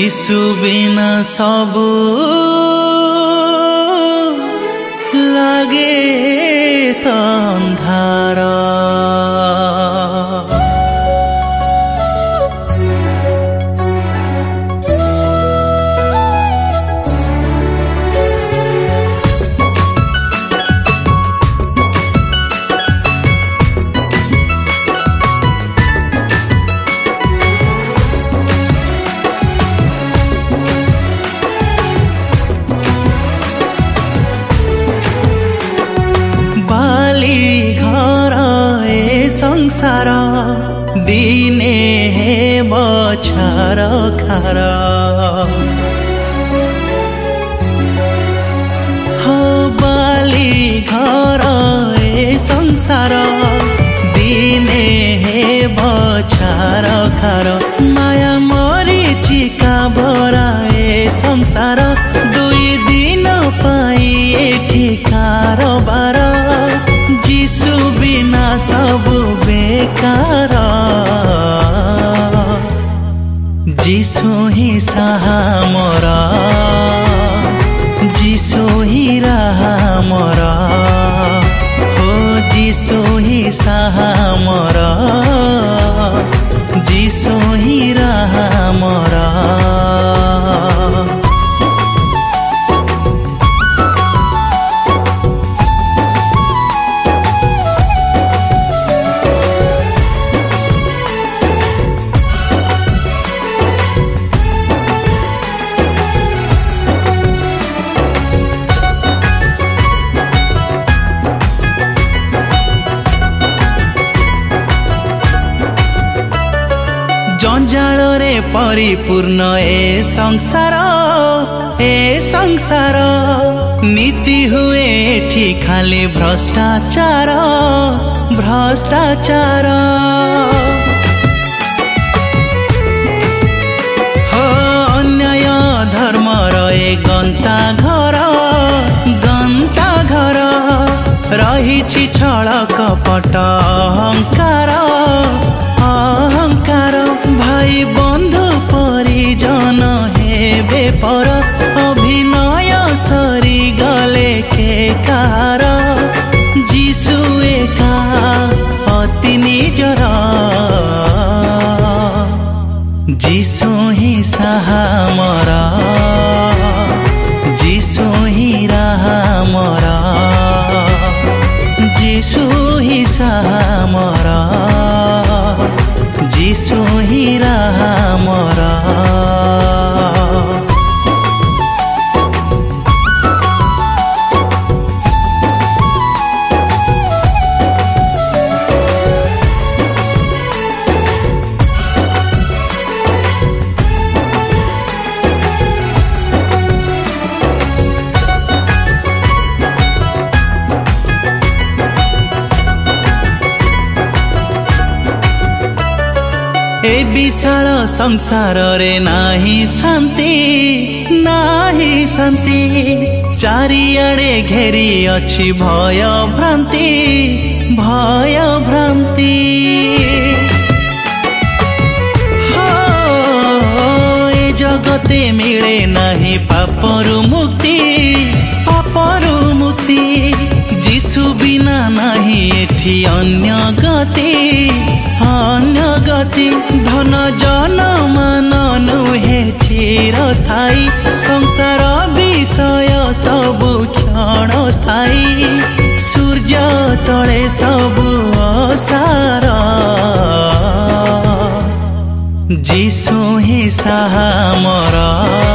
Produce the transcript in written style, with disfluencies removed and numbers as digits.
जीशु बिना सब लागे तो अंधार। संसार दिने हे बछार खार हो बाली घर ए संसार दिने हे बछार खार माया मरीचिका भरा ए संसार दुई दिन पाई एठी कारबार जीशु बिना सब बेकार जीशु ही साहा मोरा जीशु ही राहा मोरा हो जीशु ही साहा मोरा जीशु ही राहा मोरा। जंजाल रे परिपूर्ण ए संसार नीति हुए एठी खाली भ्रष्टाचार भ्रष्टाचार हो अन्याय धर्म रे गंता घर रही छल कपट अहंकार अहंकार भाई बंधु परिजन हेबे पर अभिनय सरी गले के कार जीशु एका अति निजर जीशु ही साहा मोरा जीशु ही राहा मोरा जीशु ही साहा मोरा जीशु ही राहा मोरा। ए विशाल संसार रे नाही शांति चारिआडे घेरी अछि भय भ्रांति हो ए जगते मिले नाही पापरु मुक्ति जीशु बिना नाही एठी अन्य गति धन जन मान नुहे चिरस्थायी संसार विषय सब क्षण स्थायी सूर्य तले सब असार जीशु ही साहा मोरा